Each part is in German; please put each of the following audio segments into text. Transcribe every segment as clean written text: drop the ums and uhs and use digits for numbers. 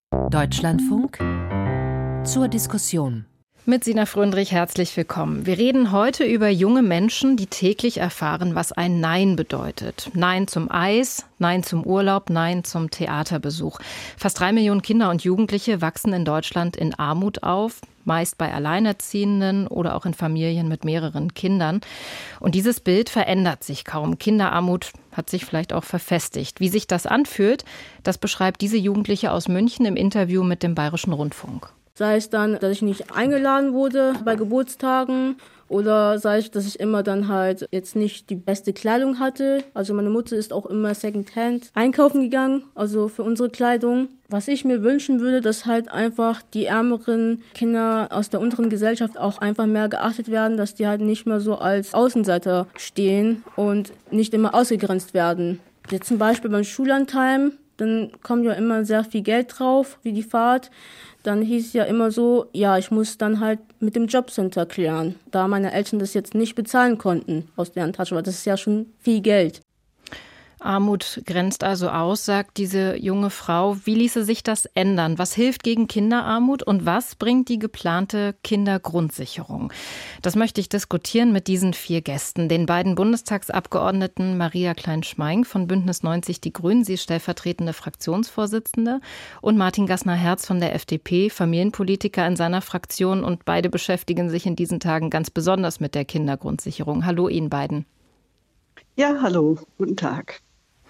Deutschlandfunk zur Diskussion. Mit Sina Fröndrich herzlich willkommen. Wir reden heute über junge Menschen, die täglich erfahren, was ein Nein bedeutet. Nein zum Eis, Nein zum Urlaub, Nein zum Theaterbesuch. Fast 3 Millionen Kinder und Jugendliche wachsen in Deutschland in Armut auf, meist bei Alleinerziehenden oder auch in Familien mit mehreren Kindern. Und dieses Bild verändert sich kaum. Kinderarmut hat sich vielleicht auch verfestigt. Wie sich das anfühlt, das beschreibt diese Jugendliche aus München im Interview mit dem Bayerischen Rundfunk. Sei es dann, dass ich nicht eingeladen wurde bei Geburtstagen oder sei es, dass ich immer dann halt jetzt nicht die beste Kleidung hatte. Also meine Mutter ist auch immer Secondhand einkaufen gegangen, also für unsere Kleidung. Was ich mir wünschen würde, dass halt einfach die ärmeren Kinder aus der unteren Gesellschaft auch einfach mehr geachtet werden, dass die halt nicht mehr so als Außenseiter stehen und nicht immer ausgegrenzt werden. Jetzt zum Beispiel beim Schullandheim, dann kommt ja immer sehr viel Geld drauf, wie die Fahrt. Dann hieß es ja immer so, ja, ich muss dann halt mit dem Jobcenter klären, da meine Eltern das jetzt nicht bezahlen konnten aus deren Tasche, weil das ist ja schon viel Geld. Armut grenzt also aus, sagt diese junge Frau. Wie ließe sich das ändern? Was hilft gegen Kinderarmut und was bringt die geplante Kindergrundsicherung? Das möchte ich diskutieren mit diesen 4 Gästen. Den beiden Bundestagsabgeordneten Maria Klein-Schmeink von Bündnis 90 Die Grünen, sie ist stellvertretende Fraktionsvorsitzende, und Martin Gassner-Herz von der FDP, Familienpolitiker in seiner Fraktion. Und beide beschäftigen sich in diesen Tagen ganz besonders mit der Kindergrundsicherung. Hallo Ihnen beiden. Ja, hallo, guten Tag.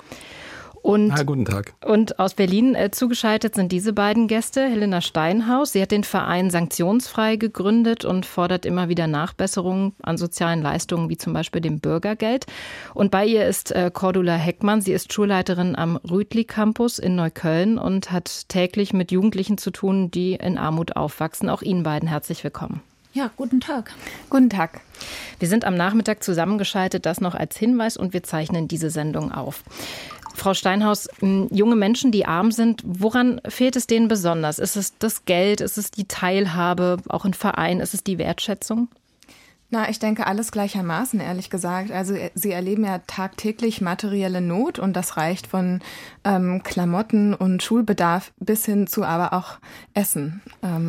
Guten Tag. Und aus Berlin zugeschaltet sind diese beiden Gäste. Helena Steinhaus, sie hat den Verein Sanktionsfrei gegründet und fordert immer wieder Nachbesserungen an sozialen Leistungen, wie zum Beispiel dem Bürgergeld. Und bei ihr ist Cordula Heckmann. Sie ist Schulleiterin am Rütli Campus in Neukölln und hat täglich mit Jugendlichen zu tun, die in Armut aufwachsen. Auch Ihnen beiden herzlich willkommen. Ja, guten Tag. Guten Tag. Wir sind am Nachmittag zusammengeschaltet, das noch als Hinweis, und wir zeichnen diese Sendung auf. Frau Steinhaus, junge Menschen, die arm sind, woran fehlt es denen besonders? Ist es das Geld, ist es die Teilhabe, auch in Vereinen, ist es die Wertschätzung? Na, ich denke alles gleichermaßen, ehrlich gesagt. Also sie erleben ja tagtäglich materielle Not und das reicht von Klamotten und Schulbedarf bis hin zu aber auch Essen.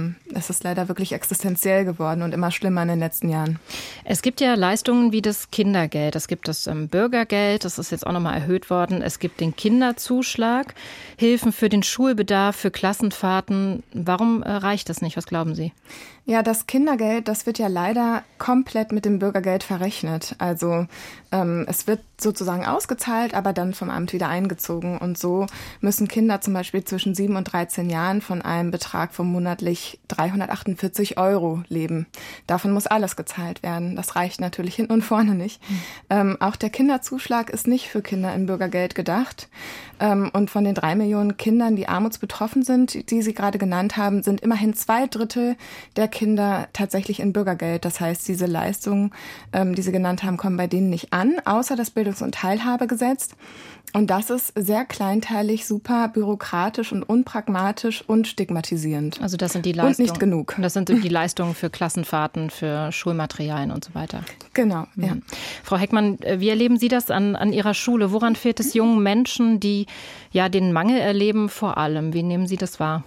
Es ist leider wirklich existenziell geworden und immer schlimmer in den letzten Jahren. Es gibt ja Leistungen wie das Kindergeld, es gibt das Bürgergeld, das ist jetzt auch nochmal erhöht worden. Es gibt den Kinderzuschlag, Hilfen für den Schulbedarf, für Klassenfahrten. Warum reicht das nicht? Was glauben Sie? Ja, das Kindergeld, das wird ja leider komplett mit dem Bürgergeld verrechnet. Also es wird sozusagen ausgezahlt, aber dann vom Amt wieder eingezogen. Und so müssen Kinder zum Beispiel zwischen 7 und 13 Jahren von einem Betrag von monatlich 348 € leben. Davon muss alles gezahlt werden. Das reicht natürlich hinten und vorne nicht. Auch der Kinderzuschlag ist nicht für Kinder im Bürgergeld gedacht. Und von den 3 Millionen Kindern, die armutsbetroffen sind, die Sie gerade genannt haben, sind immerhin 2/3 der Kinder tatsächlich in Bürgergeld. Das heißt, diese Leistungen, die Sie genannt haben, kommen bei denen nicht an, außer das Bildungs- und Teilhabegesetz. Und das ist sehr kleinteilig, super bürokratisch und unpragmatisch und stigmatisierend. Also das sind die Leistungen. Und nicht genug. Das sind die Leistungen für Klassenfahrten, für Schulmaterialien und so weiter. Genau, ja. Frau Heckmann, wie erleben Sie das an Ihrer Schule? Woran fehlt es jungen Menschen, die ja den Mangel erleben, vor allem? Wie nehmen Sie das wahr?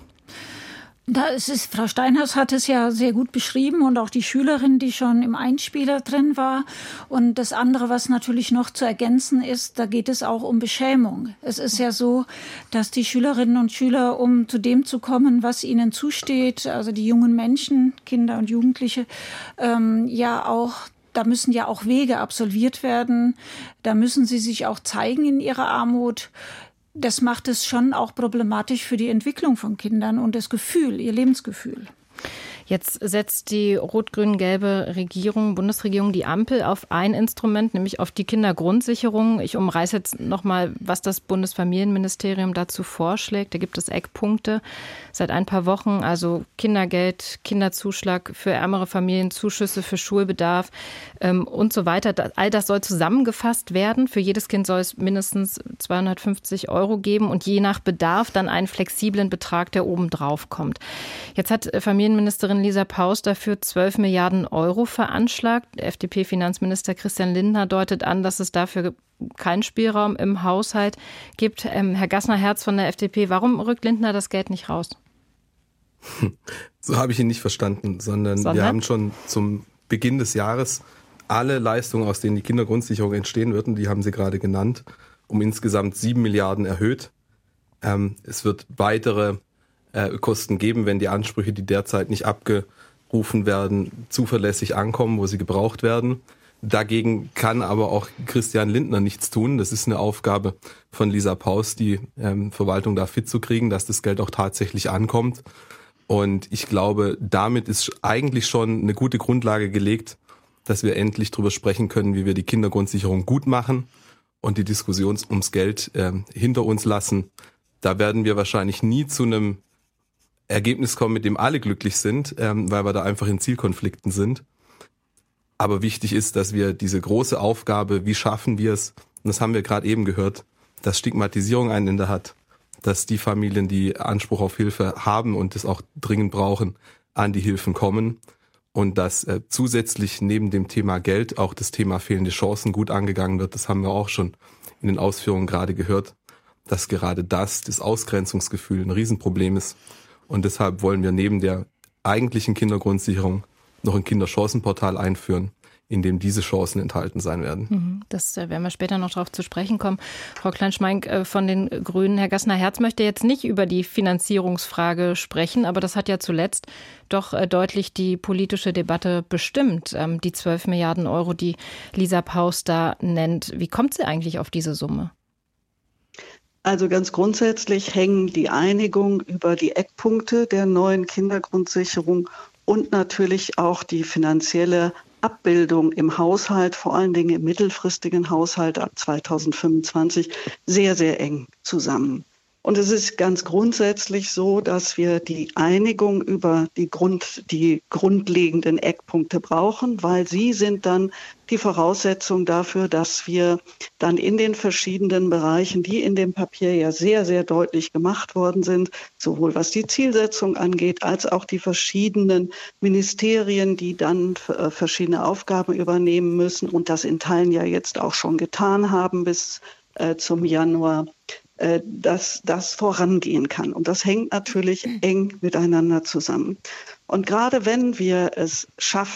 Frau Steinhaus hat es ja sehr gut beschrieben und auch die Schülerin, die schon im Einspieler drin war. Und das andere, was natürlich noch zu ergänzen ist, da geht es auch um Beschämung. Es ist ja so, dass die Schülerinnen und Schüler, um zu dem zu kommen, was ihnen zusteht, also die jungen Menschen, Kinder und Jugendliche, da müssen ja auch Wege absolviert werden. Da müssen sie sich auch zeigen in ihrer Armut. Das macht es schon auch problematisch für die Entwicklung von Kindern und das Gefühl, ihr Lebensgefühl. Jetzt setzt die rot-grün-gelbe Bundesregierung, die Ampel auf ein Instrument, nämlich auf die Kindergrundsicherung. Ich umreiße jetzt nochmal, was das Bundesfamilienministerium dazu vorschlägt. Da gibt es Eckpunkte seit ein paar Wochen, also Kindergeld, Kinderzuschlag für ärmere Familien, Zuschüsse für Schulbedarf und so weiter. All das soll zusammengefasst werden. Für jedes Kind soll es mindestens 250 € geben und je nach Bedarf dann einen flexiblen Betrag, der oben drauf kommt. Jetzt hat Familienministerin Lisa Paus dafür 12 Milliarden € veranschlagt. Der FDP-Finanzminister Christian Lindner deutet an, dass es dafür keinen Spielraum im Haushalt gibt. Herr Gassner-Herz von der FDP, warum rückt Lindner das Geld nicht raus? So habe ich ihn nicht verstanden, sondern wir haben schon zum Beginn des Jahres alle Leistungen, aus denen die Kindergrundsicherung entstehen würden, die haben Sie gerade genannt, um insgesamt 7 Milliarden erhöht. Es wird weitere Kosten geben, wenn die Ansprüche, die derzeit nicht abgerufen werden, zuverlässig ankommen, wo sie gebraucht werden. Dagegen kann aber auch Christian Lindner nichts tun. Das ist eine Aufgabe von Lisa Paus, die Verwaltung da fit zu kriegen, dass das Geld auch tatsächlich ankommt. Und ich glaube, damit ist eigentlich schon eine gute Grundlage gelegt, dass wir endlich darüber sprechen können, wie wir die Kindergrundsicherung gut machen und die Diskussion ums Geld hinter uns lassen. Da werden wir wahrscheinlich nie zu einem Ergebnis kommen, mit dem alle glücklich sind, weil wir da einfach in Zielkonflikten sind. Aber wichtig ist, dass wir diese große Aufgabe, wie schaffen wir es, und das haben wir gerade eben gehört, dass Stigmatisierung ein Ende hat, dass die Familien, die Anspruch auf Hilfe haben und es auch dringend brauchen, an die Hilfen kommen und dass zusätzlich neben dem Thema Geld auch das Thema fehlende Chancen gut angegangen wird. Das haben wir auch schon in den Ausführungen gerade gehört, dass gerade das Ausgrenzungsgefühl ein Riesenproblem ist. Und deshalb wollen wir neben der eigentlichen Kindergrundsicherung noch ein Kinderchancenportal einführen, in dem diese Chancen enthalten sein werden. Das werden wir später noch darauf zu sprechen kommen. Frau Klein-Schmeink von den Grünen. Herr Gassner-Herz möchte jetzt nicht über die Finanzierungsfrage sprechen, aber das hat ja zuletzt doch deutlich die politische Debatte bestimmt. Die 12 Milliarden Euro, die Lisa Paus da nennt. Wie kommt sie eigentlich auf diese Summe? Also ganz grundsätzlich hängen die Einigung über die Eckpunkte der neuen Kindergrundsicherung und natürlich auch die finanzielle Abbildung im Haushalt, vor allen Dingen im mittelfristigen Haushalt ab 2025, sehr, sehr eng zusammen. Und es ist ganz grundsätzlich so, dass wir die Einigung über die grundlegenden Eckpunkte brauchen, weil sie sind dann die Voraussetzung dafür, dass wir dann in den verschiedenen Bereichen, die in dem Papier ja sehr, sehr deutlich gemacht worden sind, sowohl was die Zielsetzung angeht, als auch die verschiedenen Ministerien, die dann verschiedene Aufgaben übernehmen müssen und das in Teilen ja jetzt auch schon getan haben bis zum Januar, dass das vorangehen kann. Und das hängt natürlich eng miteinander zusammen. Und gerade wenn wir es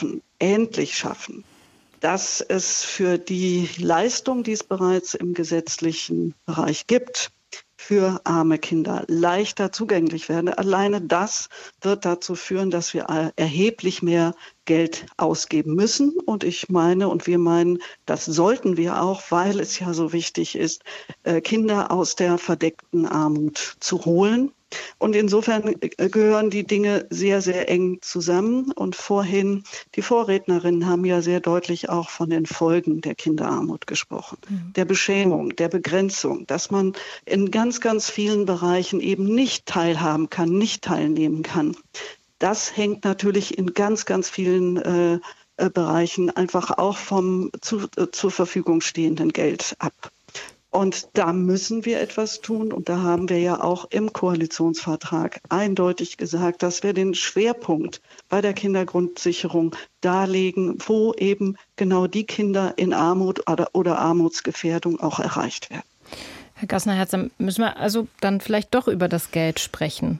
endlich schaffen, dass es für die Leistung, die es bereits im gesetzlichen Bereich gibt, für arme Kinder leichter zugänglich werden. Alleine das wird dazu führen, dass wir erheblich mehr Geld ausgeben müssen. Und ich meine und wir meinen, das sollten wir auch, weil es ja so wichtig ist, Kinder aus der verdeckten Armut zu holen. Und insofern gehören die Dinge sehr, sehr eng zusammen. Und vorhin, die Vorrednerinnen haben ja sehr deutlich auch von den Folgen der Kinderarmut gesprochen. Der Beschämung, der Begrenzung, dass man in ganz, ganz vielen Bereichen eben nicht teilhaben kann, nicht teilnehmen kann. Das hängt natürlich in ganz, ganz vielen Bereichen einfach auch vom zur Verfügung stehenden Geld ab. Und da müssen wir etwas tun. Und da haben wir ja auch im Koalitionsvertrag eindeutig gesagt, dass wir den Schwerpunkt bei der Kindergrundsicherung darlegen, wo eben genau die Kinder in Armut oder Armutsgefährdung auch erreicht werden. Herr Gassner-Herz, dann müssen wir also dann vielleicht doch über das Geld sprechen.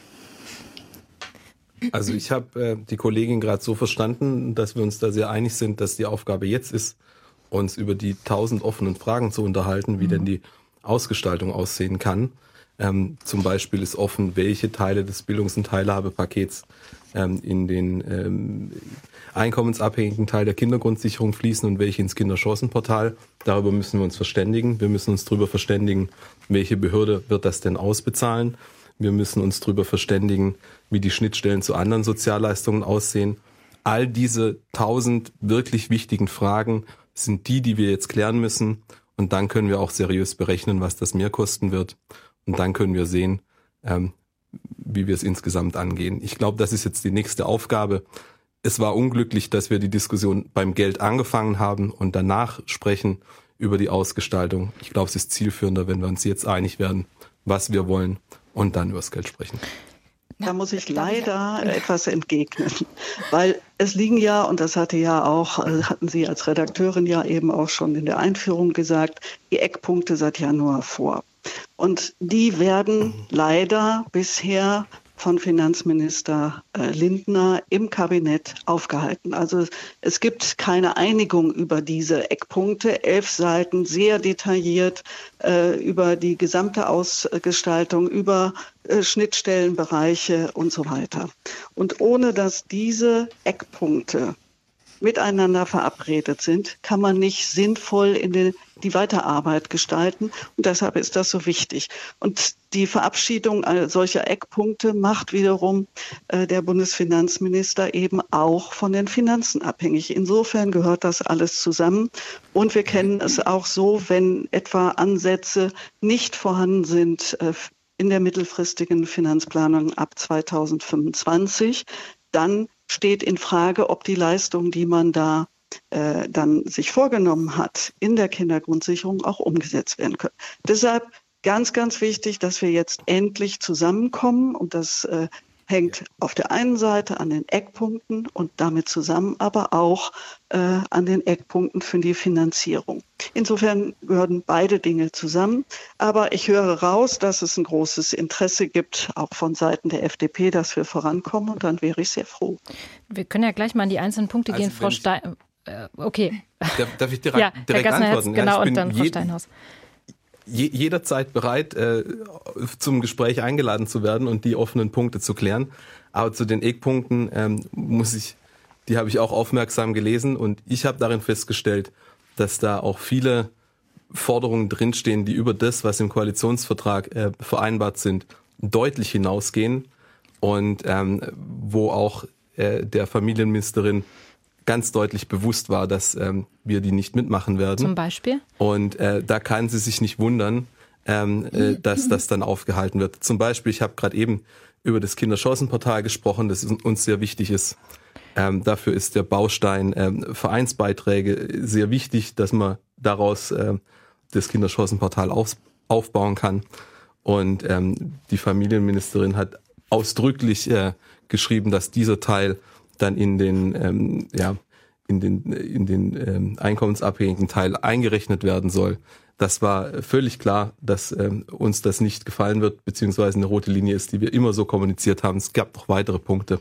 Also ich habe die Kollegin gerade so verstanden, dass wir uns da sehr einig sind, dass die Aufgabe jetzt ist, uns über die 1000 offenen Fragen zu unterhalten, wie denn die Ausgestaltung aussehen kann. Zum Beispiel ist offen, welche Teile des Bildungs- und Teilhabepakets in den einkommensabhängigen Teil der Kindergrundsicherung fließen und welche ins Kinderchancenportal. Darüber müssen wir uns verständigen. Wir müssen uns darüber verständigen, welche Behörde wird das denn ausbezahlen. Wir müssen uns darüber verständigen, wie die Schnittstellen zu anderen Sozialleistungen aussehen. All diese 1000 wirklich wichtigen Fragen sind die wir jetzt klären müssen. Und dann können wir auch seriös berechnen, was das mehr kosten wird. Und dann können wir sehen, wie wir es insgesamt angehen. Ich glaube, das ist jetzt die nächste Aufgabe. Es war unglücklich, dass wir die Diskussion beim Geld angefangen haben und danach sprechen über die Ausgestaltung. Ich glaube, es ist zielführender, wenn wir uns jetzt einig werden, was wir wollen und dann über das Geld sprechen. Da muss ich leider etwas entgegnen, weil es liegen ja, und das hatten Sie als Redakteurin ja eben auch schon in der Einführung gesagt, die Eckpunkte seit Januar vor. Und die werden leider bisher von Finanzminister Lindner im Kabinett aufgehalten. Also es gibt keine Einigung über diese Eckpunkte. 11 Seiten, sehr detailliert über die gesamte Ausgestaltung, über Schnittstellenbereiche und so weiter. Und ohne dass diese Eckpunkte miteinander verabredet sind, kann man nicht sinnvoll die Weiterarbeit gestalten. Und deshalb ist das so wichtig. Und die Verabschiedung solcher Eckpunkte macht wiederum der Bundesfinanzminister eben auch von den Finanzen abhängig. Insofern gehört das alles zusammen. Und wir kennen es auch so, wenn etwa Ansätze nicht vorhanden sind in der mittelfristigen Finanzplanung ab 2025, dann steht in Frage, ob die Leistungen, die man da dann sich vorgenommen hat, in der Kindergrundsicherung auch umgesetzt werden können. Deshalb ganz, ganz wichtig, dass wir jetzt endlich zusammenkommen. Und das hängt auf der einen Seite an den Eckpunkten und damit zusammen aber auch an den Eckpunkten für die Finanzierung. Insofern gehören beide Dinge zusammen. Aber ich höre raus, dass es ein großes Interesse gibt, auch von Seiten der FDP, dass wir vorankommen. Und dann wäre ich sehr froh. Wir können ja gleich mal in die einzelnen Punkte gehen, Frau Stein. Okay. Darf ich direkt antworten? Genau, und dann Frau Steinhaus. Jederzeit bereit, zum Gespräch eingeladen zu werden und die offenen Punkte zu klären. Aber zu den Eckpunkten die habe ich auch aufmerksam gelesen und ich habe darin festgestellt, dass da auch viele Forderungen drinstehen, die über das, was im Koalitionsvertrag vereinbart sind, deutlich hinausgehen und wo auch der Familienministerin ganz deutlich bewusst war, dass wir die nicht mitmachen werden. Zum Beispiel? Und da kann sie sich nicht wundern, dass das dann aufgehalten wird. Zum Beispiel, ich habe gerade eben über das Kinderchancenportal gesprochen, das uns sehr wichtig ist. Dafür ist der Baustein Vereinsbeiträge sehr wichtig, dass man daraus das Kinderchancenportal aufbauen kann. Und die Familienministerin hat ausdrücklich geschrieben, dass dieser Teil dann in den einkommensabhängigen Teil eingerechnet werden soll. Das war völlig klar, dass uns das nicht gefallen wird, beziehungsweise eine rote Linie ist, die wir immer so kommuniziert haben. Es gab noch weitere Punkte.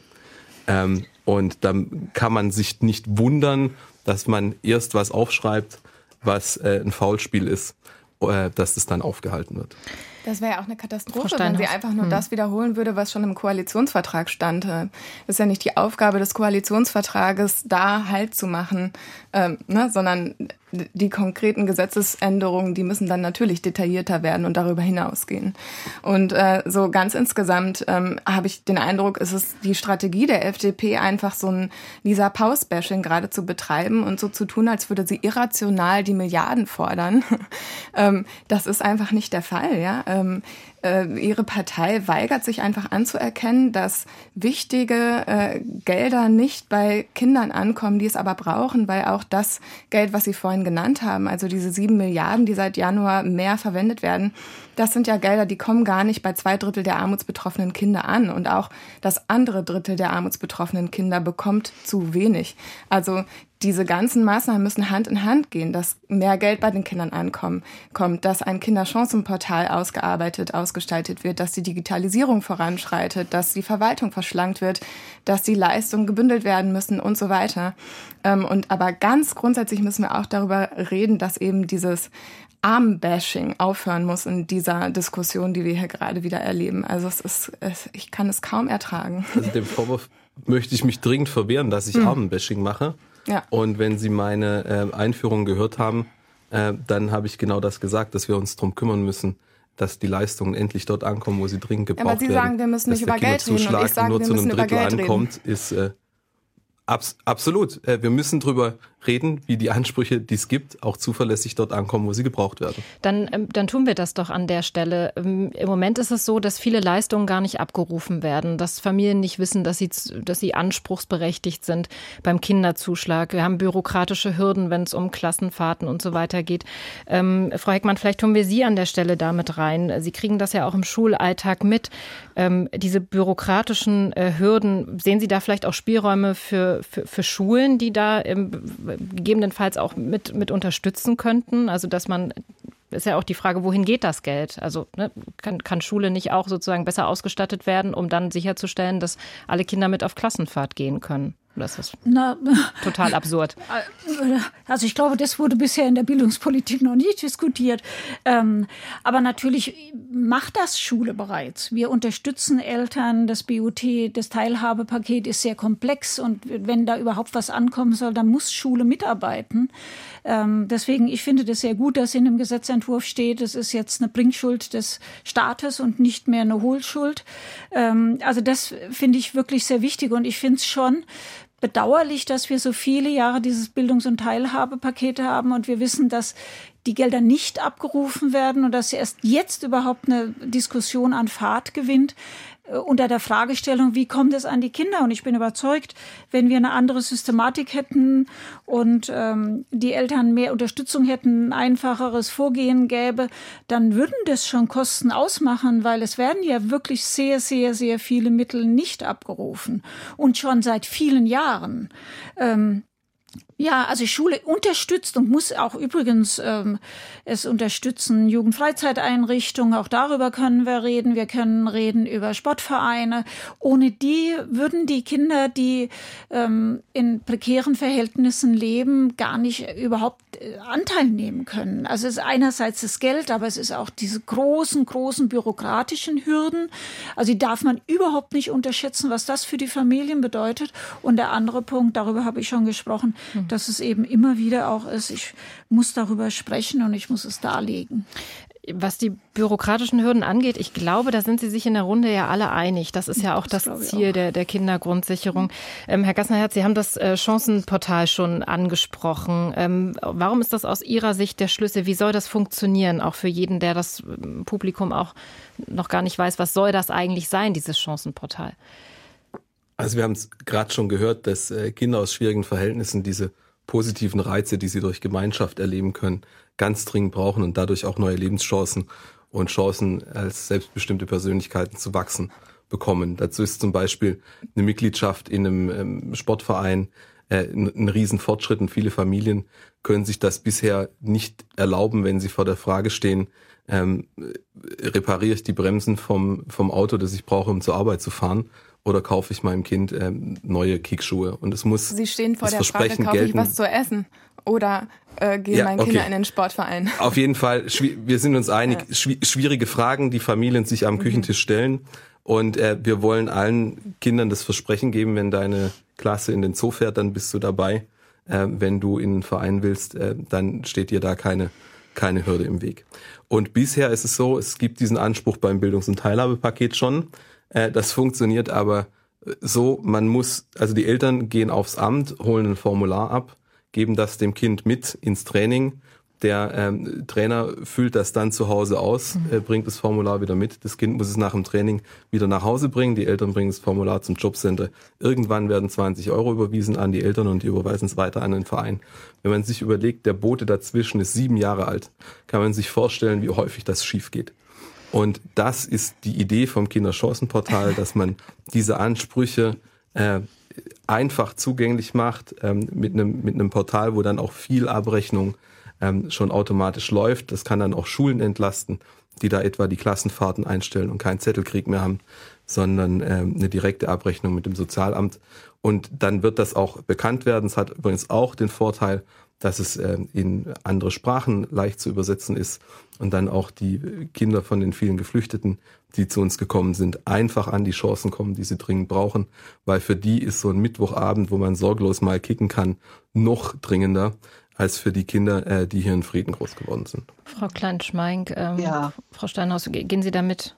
Und dann kann man sich nicht wundern, dass man erst was aufschreibt, was ein Foulspiel ist, dass das dann aufgehalten wird. Das wäre ja auch eine Katastrophe, wenn sie einfach nur das wiederholen würde, was schon im Koalitionsvertrag stand. Das ist ja nicht die Aufgabe des Koalitionsvertrages, da Halt zu machen, sondern die konkreten Gesetzesänderungen, die müssen dann natürlich detaillierter werden und darüber hinausgehen. Und so ganz insgesamt habe ich den Eindruck, es ist die Strategie der FDP, einfach so ein Lisa-Paus-Bashing gerade zu betreiben und so zu tun, als würde sie irrational die Milliarden fordern. Das ist einfach nicht der Fall, ja. Ihre Partei weigert sich einfach anzuerkennen, dass wichtige Gelder nicht bei Kindern ankommen, die es aber brauchen, weil auch das Geld, was Sie vorhin genannt haben, also diese 7 Milliarden, die seit Januar mehr verwendet werden, das sind ja Gelder, die kommen gar nicht bei 2/3 der armutsbetroffenen Kinder an. Und auch das andere Drittel der armutsbetroffenen Kinder bekommt zu wenig. Also diese ganzen Maßnahmen müssen Hand in Hand gehen, dass mehr Geld bei den Kindern kommt, dass ein Kinderchancenportal ausgestaltet wird, dass die Digitalisierung voranschreitet, dass die Verwaltung verschlankt wird, dass die Leistungen gebündelt werden müssen und so weiter. Aber ganz grundsätzlich müssen wir auch darüber reden, dass eben dieses Arm-Bashing aufhören muss in dieser Diskussion, die wir hier gerade wieder erleben. Also ich kann es kaum ertragen. Also dem Vorwurf möchte ich mich dringend verwehren, dass ich Arm-Bashing mache. Ja. Und wenn Sie meine Einführung gehört haben, dann habe ich genau das gesagt, dass wir uns darum kümmern müssen, dass die Leistungen endlich dort ankommen, wo sie dringend gebraucht werden. Aber Sie sagen, wir müssen nicht über Geld reden und ich sage, nur wir zu einem müssen über Drittel Geld ankommt, reden. ist absolut. Wir müssen drüber reden, wie die Ansprüche, die es gibt, auch zuverlässig dort ankommen, wo sie gebraucht werden. Dann tun wir das doch an der Stelle. Im Moment ist es so, dass viele Leistungen gar nicht abgerufen werden, dass Familien nicht wissen, dass sie anspruchsberechtigt sind beim Kinderzuschlag. Wir haben bürokratische Hürden, wenn es um Klassenfahrten und so weiter geht. Frau Heckmann, vielleicht tun wir Sie an der Stelle damit rein. Sie kriegen das ja auch im Schulalltag mit. Diese bürokratischen Hürden, sehen Sie da vielleicht auch Spielräume für Schulen, die da gegebenenfalls auch mit unterstützen könnten? Also dass man ist ja auch die Frage, wohin geht das Geld? Also kann Schule nicht auch sozusagen besser ausgestattet werden, um dann sicherzustellen, dass alle Kinder mit auf Klassenfahrt gehen können? Das ist total absurd. Also ich glaube, das wurde bisher in der Bildungspolitik noch nicht diskutiert. Aber natürlich macht das Schule bereits. Wir unterstützen Eltern. Das BUT, das Teilhabepaket ist sehr komplex. Und wenn da überhaupt was ankommen soll, dann muss Schule mitarbeiten. Deswegen, ich finde das sehr gut, dass in dem Gesetzentwurf steht, es ist jetzt eine Bringschuld des Staates und nicht mehr eine Hohlschuld. Also das finde ich wirklich sehr wichtig. Und ich finde es schon bedauerlich, dass wir so viele Jahre dieses Bildungs- und Teilhabepaket haben und wir wissen, dass die Gelder nicht abgerufen werden und dass erst jetzt überhaupt eine Diskussion an Fahrt gewinnt unter der Fragestellung, wie kommt es an die Kinder? Und ich bin überzeugt, wenn wir eine andere Systematik hätten und die Eltern mehr Unterstützung hätten, ein einfacheres Vorgehen gäbe, dann würden das schon Kosten ausmachen, weil es werden ja wirklich sehr, sehr, sehr viele Mittel nicht abgerufen und schon seit vielen Jahren. Ja, also Schule unterstützt und muss auch übrigens es unterstützen, Jugendfreizeiteinrichtungen, auch darüber können wir reden. Wir können reden über Sportvereine. Ohne die würden die Kinder, die in prekären Verhältnissen leben, gar nicht überhaupt Anteil nehmen können. Also es ist einerseits das Geld, aber es ist auch diese großen, großen bürokratischen Hürden. Also die darf man überhaupt nicht unterschätzen, was das für die Familien bedeutet. Und der andere Punkt, darüber habe ich schon gesprochen, dass es eben immer wieder auch ist, ich muss darüber sprechen und ich muss es darlegen. Was die bürokratischen Hürden angeht, ich glaube, da sind Sie sich in der Runde ja alle einig. Das ist ja auch das Ziel der Kindergrundsicherung. Herr Gassner-Herz, Sie haben das Chancenportal schon angesprochen. Warum ist das aus Ihrer Sicht der Schlüssel? Wie soll das funktionieren? Auch für jeden, der das Publikum auch noch gar nicht weiß, was soll das eigentlich sein, dieses Chancenportal? Also wir haben es gerade schon gehört, dass Kinder aus schwierigen Verhältnissen diese positiven Reize, die sie durch Gemeinschaft erleben können, ganz dringend brauchen und dadurch auch neue Lebenschancen und Chancen als selbstbestimmte Persönlichkeiten zu wachsen bekommen. Dazu ist zum Beispiel eine Mitgliedschaft in einem Sportverein ein Riesenfortschritt und viele Familien können sich das bisher nicht erlauben, wenn sie vor der Frage stehen, repariere ich die Bremsen vom Auto, das ich brauche, um zur Arbeit zu fahren, oder kaufe ich meinem Kind neue Kickschuhe? Und es muss Sie stehen vor der Versprechen Frage, kaufe ich gelten. was zu essen oder gehen meine Kinder in den Sportverein? Auf jeden Fall, wir sind uns einig, schwierige Fragen, die Familien sich am Küchentisch stellen. Und wir wollen allen Kindern das Versprechen geben, wenn deine Klasse in den Zoo fährt, dann bist du dabei. Wenn du in einen Verein willst, dann steht dir da keine Hürde im Weg. Und bisher ist es so, es gibt diesen Anspruch beim Bildungs- und Teilhabepaket schon. Das funktioniert aber so, also die Eltern gehen aufs Amt, holen ein Formular ab, geben das dem Kind mit ins Training. Der Trainer füllt das dann zu Hause aus, bringt das Formular wieder mit. Das Kind muss es nach dem Training wieder nach Hause bringen. Die Eltern bringen das Formular zum Jobcenter. Irgendwann werden 20 € überwiesen an die Eltern und die überweisen es weiter an den Verein. Wenn man sich überlegt, der Bote dazwischen ist 7 Jahre alt, kann man sich vorstellen, wie häufig das schief geht. Und das ist die Idee vom Kinderchancenportal, dass man diese Ansprüche einfach zugänglich macht mit einem Portal, wo dann auch viel Abrechnung schon automatisch läuft. Das kann dann auch Schulen entlasten, die da etwa die Klassenfahrten einstellen und keinen Zettelkrieg mehr haben, sondern eine direkte Abrechnung mit dem Sozialamt. Und dann wird das auch bekannt werden. Es hat übrigens auch den Vorteil, dass es in andere Sprachen leicht zu übersetzen ist und dann auch die Kinder von den vielen Geflüchteten, die zu uns gekommen sind, einfach an die Chancen kommen, die sie dringend brauchen, weil für die ist so ein Mittwochabend, wo man sorglos mal kicken kann, noch dringender als für die Kinder, die hier in Frieden groß geworden sind. Frau Klein-Schmeink, Frau Steinhaus, gehen Sie da mit?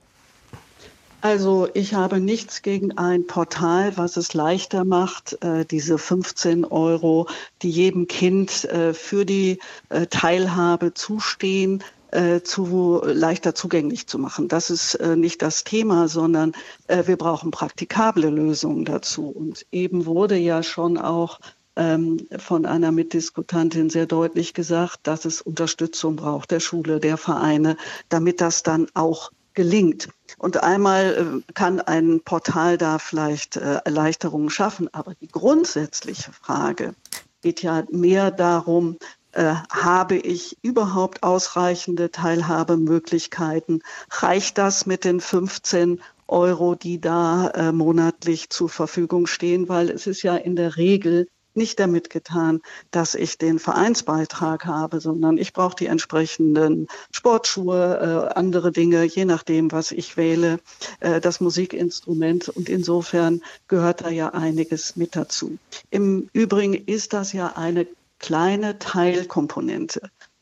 Also ich habe nichts gegen ein Portal, was es leichter macht, diese 15 €, die jedem Kind für die Teilhabe zustehen, leichter zugänglich zu machen. Das ist nicht das Thema, sondern wir brauchen praktikable Lösungen dazu. Und eben wurde ja schon auch von einer Mitdiskutantin sehr deutlich gesagt, dass es Unterstützung braucht der Schule, der Vereine, damit das dann auch gelingt. Und einmal kann ein Portal da vielleicht Erleichterungen schaffen, aber die grundsätzliche Frage geht ja mehr darum, Habe ich überhaupt ausreichende Teilhabemöglichkeiten? Reicht das mit den 15 Euro, die da monatlich zur Verfügung stehen? Weil es ist ja in der Regel nicht damit getan, dass ich den Vereinsbeitrag habe, sondern ich brauche die entsprechenden Sportschuhe, andere Dinge, je nachdem, was ich wähle, das Musikinstrument. Und insofern gehört da ja einiges mit dazu. Im Übrigen ist das ja eine kleine Teilkomponente.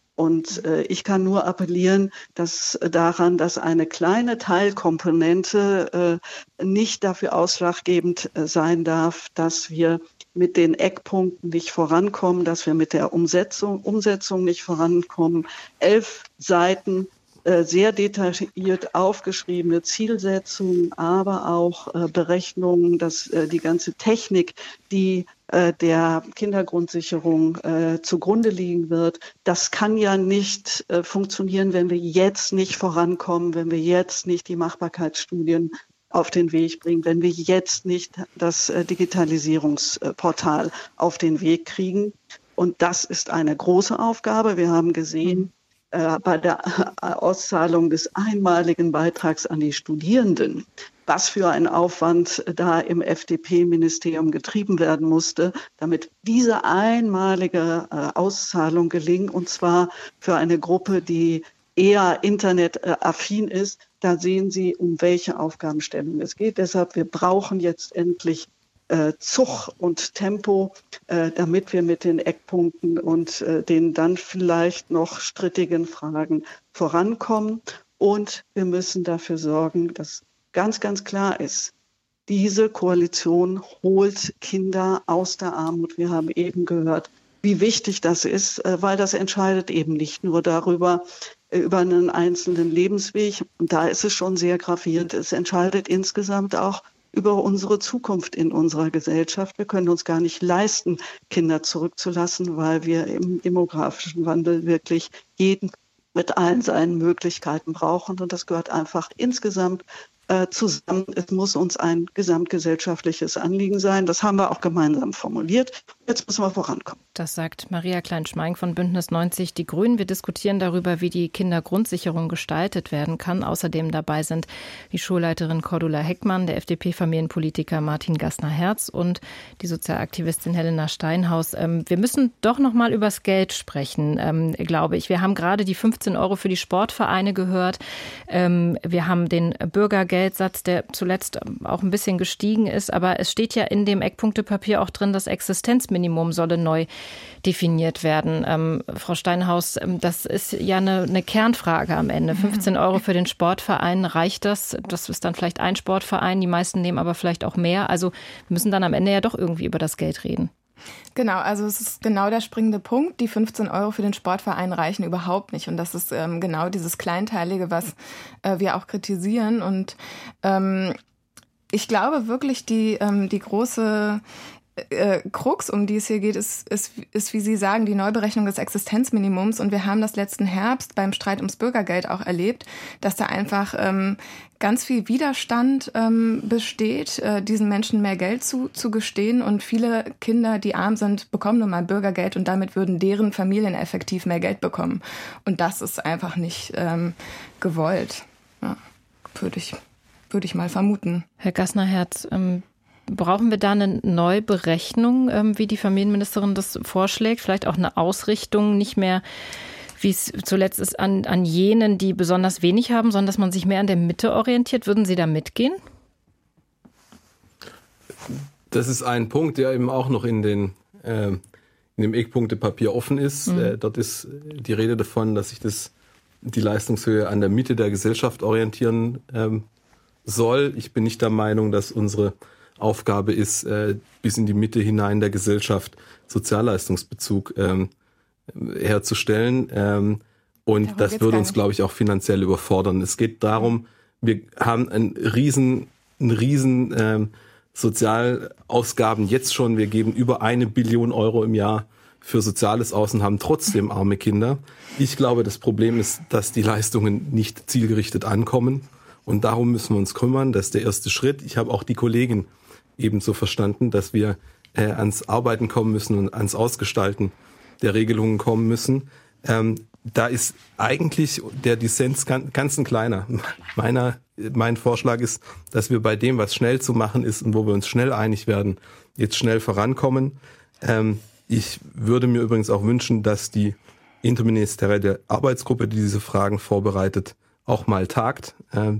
Und ich kann nur appellieren, dass eine kleine Teilkomponente nicht dafür ausschlaggebend sein darf, dass wir mit den Eckpunkten nicht vorankommen, dass wir mit der Umsetzung nicht vorankommen. 11 Seiten sehr detailliert aufgeschriebene Zielsetzungen, aber auch Berechnungen, dass die ganze Technik, die der Kindergrundsicherung zugrunde liegen wird, das kann ja nicht funktionieren, wenn wir jetzt nicht vorankommen, wenn wir jetzt nicht die Machbarkeitsstudien auf den Weg bringen, wenn wir jetzt nicht das Digitalisierungsportal auf den Weg kriegen. Und das ist eine große Aufgabe. Wir haben gesehen, bei der Auszahlung des einmaligen Beitrags an die Studierenden, was für ein Aufwand da im FDP-Ministerium getrieben werden musste, damit diese einmalige Auszahlung gelingt, und zwar für eine Gruppe, die eher internetaffin ist. Da sehen Sie, um welche Aufgabenstellung es geht. Deshalb, wir brauchen jetzt endlich Zug und Tempo, damit wir mit den Eckpunkten und den dann vielleicht noch strittigen Fragen vorankommen. Und wir müssen dafür sorgen, dass ganz, ganz klar ist, diese Koalition holt Kinder aus der Armut. Wir haben eben gehört, wie wichtig das ist, weil das entscheidet eben nicht nur darüber, über einen einzelnen Lebensweg. Und da ist es schon sehr gravierend. Es entscheidet insgesamt auch über unsere Zukunft in unserer Gesellschaft. Wir können uns gar nicht leisten, Kinder zurückzulassen, weil wir im demografischen Wandel wirklich jeden mit allen seinen Möglichkeiten brauchen. Und das gehört einfach insgesamt zusammen. Es muss uns ein gesamtgesellschaftliches Anliegen sein. Das haben wir auch gemeinsam formuliert. Jetzt müssen wir vorankommen. Das sagt Maria Klein-Schmeink von Bündnis 90 Die Grünen. Wir diskutieren darüber, wie die Kindergrundsicherung gestaltet werden kann. Außerdem dabei sind die Schulleiterin Cordula Heckmann, der FDP-Familienpolitiker Martin Gassner-Herz und die Sozialaktivistin Helena Steinhaus. Wir müssen doch noch mal übers Geld sprechen, glaube ich. Wir haben gerade die 15 Euro für die Sportvereine gehört. Wir haben den Bürgergeldsatz, der zuletzt auch ein bisschen gestiegen ist. Aber es steht ja in dem Eckpunktepapier auch drin, das Existenzminimum solle neu definiert werden. Frau Steinhaus, das ist ja eine Kernfrage am Ende. 15 Euro für den Sportverein, reicht das? Das ist dann vielleicht ein Sportverein, die meisten nehmen aber vielleicht auch mehr. Also wir müssen dann am Ende ja doch irgendwie über das Geld reden. Genau, also es ist genau der springende Punkt. Die 15 Euro für den Sportverein reichen überhaupt nicht. Und das ist genau dieses Kleinteilige, was wir auch kritisieren. Und ich glaube wirklich, die große Krux, um die es hier geht, ist, wie Sie sagen, die Neuberechnung des Existenzminimums. Und wir haben das letzten Herbst beim Streit ums Bürgergeld auch erlebt, dass da einfach ganz viel Widerstand besteht, diesen Menschen mehr Geld zu gestehen. Und viele Kinder, die arm sind, bekommen nun mal Bürgergeld und damit würden deren Familien effektiv mehr Geld bekommen. Und das ist einfach nicht gewollt, ja, würde ich mal vermuten. Herr Gassner-Herz, brauchen wir da eine Neuberechnung, wie die Familienministerin das vorschlägt? Vielleicht auch eine Ausrichtung, nicht mehr, wie es zuletzt ist, an jenen, die besonders wenig haben, sondern dass man sich mehr an der Mitte orientiert. Würden Sie da mitgehen? Das ist ein Punkt, der eben auch noch in dem Eckpunktepapier offen ist. Dort ist die Rede davon, dass sich die Leistungshöhe an der Mitte der Gesellschaft orientieren soll. Ich bin nicht der Meinung, dass unsere Aufgabe ist, bis in die Mitte hinein der Gesellschaft Sozialleistungsbezug herzustellen. Und das würde uns, glaube ich, auch finanziell überfordern. Es geht darum, wir haben einen riesen Sozialausgaben jetzt schon. Wir geben über 1 Billion Euro im Jahr für Soziales aus und haben trotzdem arme Kinder. Ich glaube, das Problem ist, dass die Leistungen nicht zielgerichtet ankommen. Und darum müssen wir uns kümmern. Das ist der erste Schritt. Ich habe auch die Kollegin ebenso verstanden, dass wir ans Arbeiten kommen müssen und ans Ausgestalten der Regelungen kommen müssen. Da ist eigentlich der Dissens ganz ein kleiner. Mein Vorschlag ist, dass wir bei dem, was schnell zu machen ist und wo wir uns schnell einig werden, jetzt schnell vorankommen. Ich würde mir übrigens auch wünschen, dass die interministerielle Arbeitsgruppe, die diese Fragen vorbereitet, auch mal tagt.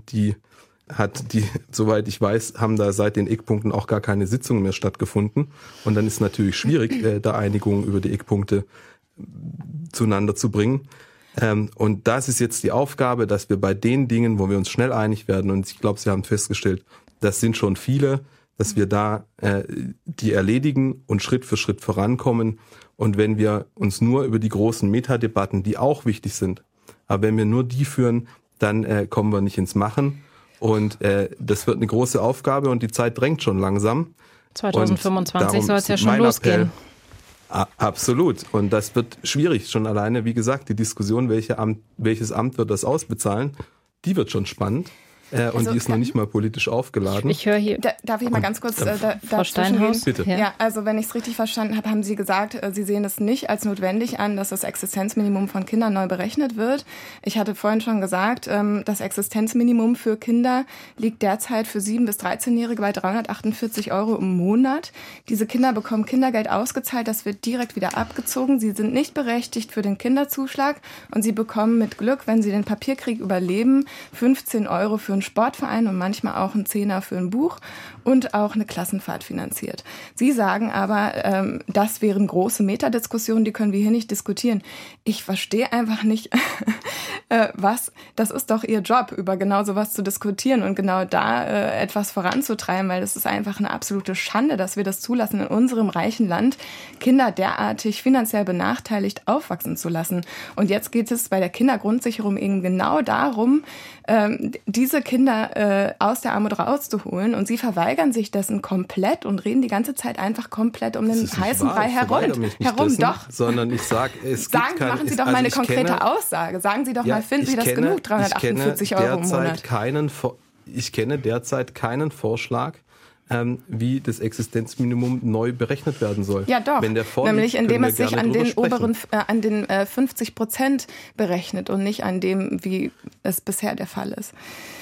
Soweit ich weiß, haben da seit den Eckpunkten auch gar keine Sitzungen mehr stattgefunden. Und dann ist natürlich schwierig, da Einigung über die Eckpunkte zueinander zu bringen. Und das ist jetzt die Aufgabe, dass wir bei den Dingen, wo wir uns schnell einig werden, und ich glaube, Sie haben festgestellt, das sind schon viele, dass wir da die erledigen und Schritt für Schritt vorankommen. Und wenn wir uns nur über die großen Metadebatten, die auch wichtig sind, aber wenn wir nur die führen, dann kommen wir nicht ins Machen. Und das wird eine große Aufgabe und die Zeit drängt schon langsam. 2025 soll es ja schon losgehen. Absolut. Und das wird schwierig. Schon alleine, wie gesagt, die Diskussion, welches Amt wird das ausbezahlen, die wird schon spannend. Und die ist noch nicht mal politisch aufgeladen. Ich höre hier. Darf ich mal ganz kurz Frau Steinhaus? Bitte. Ja, also wenn ich es richtig verstanden habe, haben Sie gesagt, Sie sehen es nicht als notwendig an, dass das Existenzminimum von Kindern neu berechnet wird. Ich hatte vorhin schon gesagt, das Existenzminimum für Kinder liegt derzeit für 7- bis 13-Jährige bei 348 € im Monat. Diese Kinder bekommen Kindergeld ausgezahlt, das wird direkt wieder abgezogen. Sie sind nicht berechtigt für den Kinderzuschlag und sie bekommen mit Glück, wenn sie den Papierkrieg überleben, 15 € für einen Sportverein und manchmal auch einen Zehner für ein Buch und auch eine Klassenfahrt finanziert. Sie sagen aber, das wären große Metadiskussionen, die können wir hier nicht diskutieren. Ich verstehe einfach nicht, das ist doch Ihr Job, über genau sowas zu diskutieren und genau da etwas voranzutreiben, weil es ist einfach eine absolute Schande, dass wir das zulassen, in unserem reichen Land Kinder derartig finanziell benachteiligt aufwachsen zu lassen. Und jetzt geht es bei der Kindergrundsicherung eben genau darum, diese Kinder aus der Armut rauszuholen und sie verweigern sich dessen komplett und reden die ganze Zeit einfach komplett um den heißen Brei herum. Doch. Sondern ich sage, machen Sie doch mal eine konkrete Aussage. Sagen Sie doch mal, finden Sie das genug, 348 € im Monat? Ich kenne derzeit keinen Vorschlag, wie das Existenzminimum neu berechnet werden soll. Ja doch, wenn der vorliegt, nämlich indem es sich an den sprechen. an den 50% berechnet und nicht an dem, wie es bisher der Fall ist.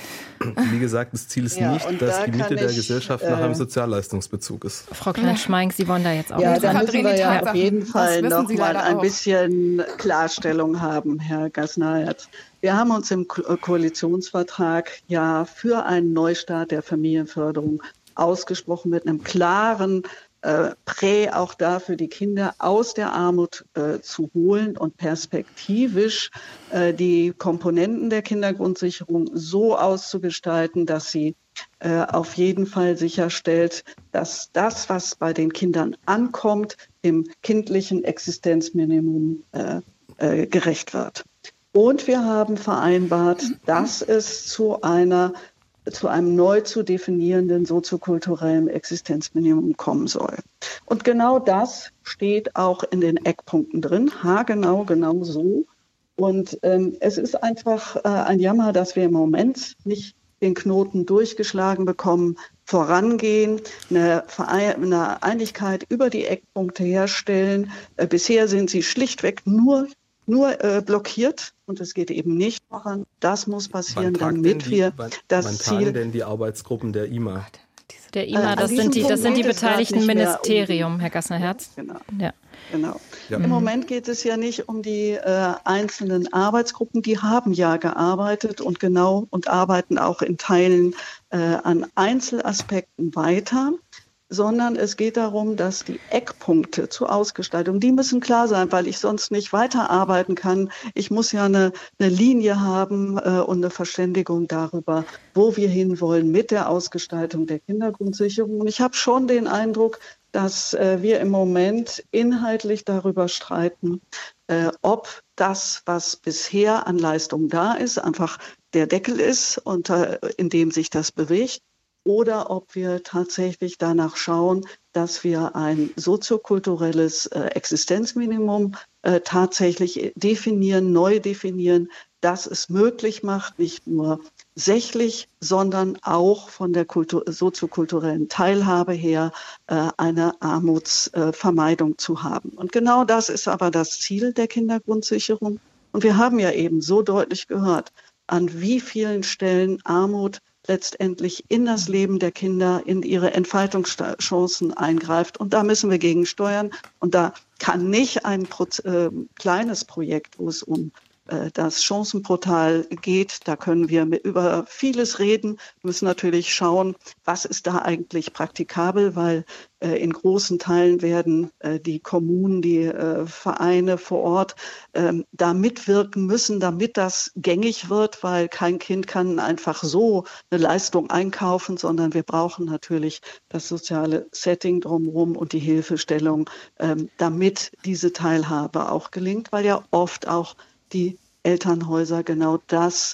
Wie gesagt, das Ziel ist nicht, dass die Mitte der Gesellschaft nach einem Sozialleistungsbezug ist. Frau Klein-Schmeink, Sie wollen da jetzt auch da müssen wir ja auf jeden Fall noch mal ein bisschen Klarstellung haben, Herr Gassner-Herz. Wir haben uns im Koalitionsvertrag ja für einen Neustart der Familienförderung ausgesprochen mit einem klaren Prä auch dafür, die Kinder aus der Armut zu holen und perspektivisch die Komponenten der Kindergrundsicherung so auszugestalten, dass sie auf jeden Fall sicherstellt, dass das, was bei den Kindern ankommt, dem kindlichen Existenzminimum gerecht wird. Und wir haben vereinbart, dass es zu einem neu zu definierenden soziokulturellen Existenzminimum kommen soll. Und genau das steht auch in den Eckpunkten drin, genau so. Und es ist einfach ein Jammer, dass wir im Moment nicht den Knoten durchgeschlagen bekommen, vorangehen, eine Einigkeit über die Eckpunkte herstellen. Bisher sind sie schlichtweg nur blockiert und es geht eben nicht voran. Das muss passieren, damit wir das Ziel... Wann tagen denn die Arbeitsgruppen der IMA? Der IMA, das sind die beteiligten Ministerien, Herr Gassner-Herz. Genau. Ja. Im Moment geht es ja nicht um die einzelnen Arbeitsgruppen, die haben ja gearbeitet und arbeiten auch in Teilen an Einzelaspekten weiter, sondern es geht darum, dass die Eckpunkte zur Ausgestaltung, die müssen klar sein, weil ich sonst nicht weiterarbeiten kann. Ich muss ja eine Linie haben und eine Verständigung darüber, wo wir hinwollen mit der Ausgestaltung der Kindergrundsicherung. Und ich habe schon den Eindruck, dass wir im Moment inhaltlich darüber streiten, ob das, was bisher an Leistung da ist, einfach der Deckel ist, in dem sich das bewegt, oder ob wir tatsächlich danach schauen, dass wir ein soziokulturelles Existenzminimum tatsächlich neu definieren, das es möglich macht, nicht nur sächlich, sondern auch von der soziokulturellen Teilhabe her eine Armutsvermeidung zu haben. Und genau das ist aber das Ziel der Kindergrundsicherung. Und wir haben ja eben so deutlich gehört, an wie vielen Stellen Armut letztendlich in das Leben der Kinder, in ihre Entfaltungschancen eingreift. Und da müssen wir gegensteuern. Und da kann nicht ein kleines Projekt, wo es um das Chancenportal geht. Da können wir über vieles reden, müssen natürlich schauen, was ist da eigentlich praktikabel, weil in großen Teilen werden die Kommunen, die Vereine vor Ort da mitwirken müssen, damit das gängig wird, weil kein Kind kann einfach so eine Leistung einkaufen, sondern wir brauchen natürlich das soziale Setting drumherum und die Hilfestellung, damit diese Teilhabe auch gelingt, weil ja oft auch die Elternhäuser genau das